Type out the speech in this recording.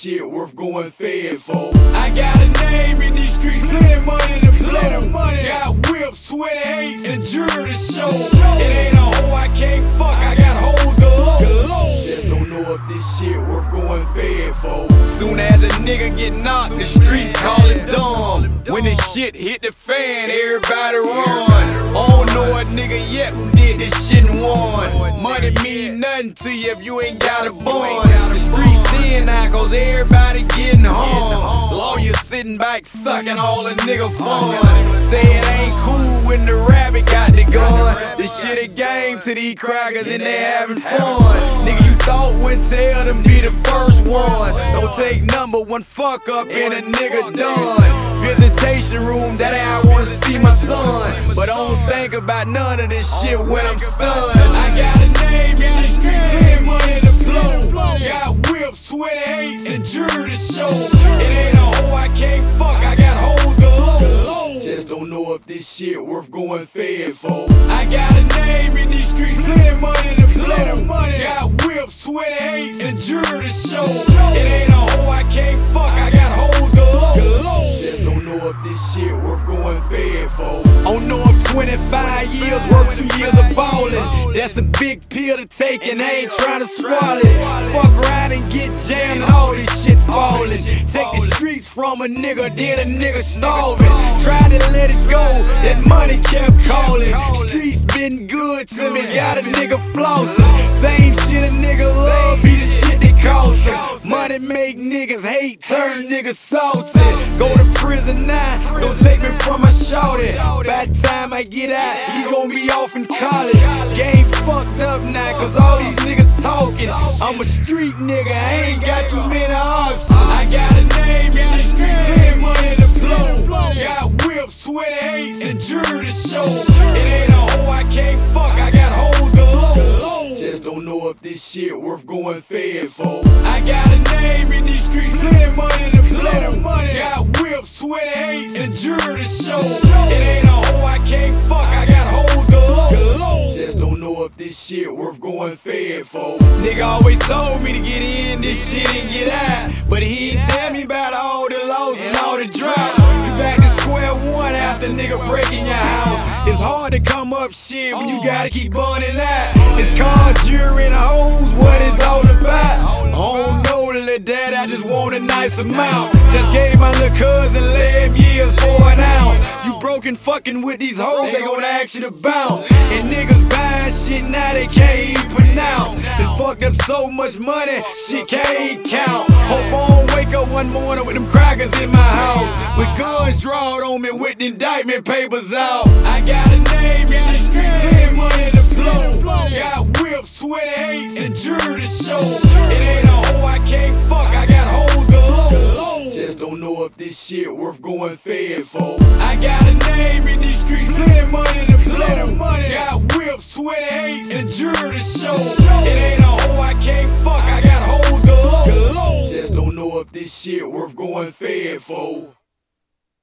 shit worth going fed for. I got a name in these streets, plenty money to blow. Got whips, 28s, and jewelry to show. It ain't a hoe I can't fuck, I got hoes galore. Just don't know if this shit worth going fed for. Soon as a nigga get knocked, the streets call him dumb. When the shit hit the fan, everybody run. I don't know a nigga yet who did this shit and won. Money mean nothing to you if you ain't got a bond. The streets thin now cause everybody getting hung. Lawyers sitting back sucking all the nigga fun. Say it ain't cool when the rabbit got the gun. This shit a game to these crackers and they having fun. Nigga, you thought wouldn't tell them be the first one. Don't take number one fuck up and a nigga done. Visitation room, that ain't how I wanna see my son. But I don't think about none of this shit when I'm stunned. I got a name in the streets, plenty money to blow. Got whips, 28s, and jewelry to show. It ain't a hoe I can't fuck, I got hoes galore. Just don't know if this shit worth going fed for. I got a name in these streets, plenty money to blow. Got whips, 28s, and jewelry to show. It ain't a hoe I can't fuck, I got hoes galore. Just don't know if this shit worth going fed for. Oh no, I'm 25 years, worth 2 years of ballin'. That's a big pill to take and I ain't tryna swallow it. Fuck around and get jammed and all this shit fallin'. Take the streets from a nigga, then a nigga starving. Tried to let it go, that money kept calling. Streets been good to me, got a nigga flossin'. Same shit a nigga love, be the shit that cost him. Money make niggas hate, turn niggas salty. Go to prison now, don't take me from my shorty. By the time I get out, he gon' be off in college. Game fucked up now, cause all these niggas talking. I'm a street nigga, I ain't got too many options. I got a name in the street, plenty money to blow. Got whips, 28s, and jewelry to show. It ain't a hoe I can't fuck, I got hoes galore. Just don't know if this shit worth going fed for. I got a name in these streets, plenty money to blow. Got whips, 28s, and jewelry to show. It ain't a hoe I can't fuck, I got hoes galore. Just don't know if this shit worth going fed for. Nigga always told me to get in this shit and get out, but he ain't tell me about all the losses and all the drops. You back to square one after nigga breaking your house. It's hard to come up shit when you gotta keep burning out. It's called jewelry and hoes, what it's all about. I don't know, little dad, I just want a nice amount. Just gave my little cousin 11 years for an ounce. You broken fucking with these hoes, they gon' ask you to bounce. And niggas buying shit now they can't even pronounce. They fucked up so much money, shit can't count. Hope I don't wake up one morning with them crackers in my house, with guns drawn on me with indictment papers out. I got a name in the streets, plenty money to blow. Got whips, 28s, and jewelry to show. It ain't a hoe I can't fuck, I got hoes galore. Just don't know if this shit worth going fed for. I got a name in these streets, plenty money to blow. Got whips, 28s, and jewelry to show. It ain't a hoe I can't fuck, I got hoes galore. Just don't know if this shit worth going fed for.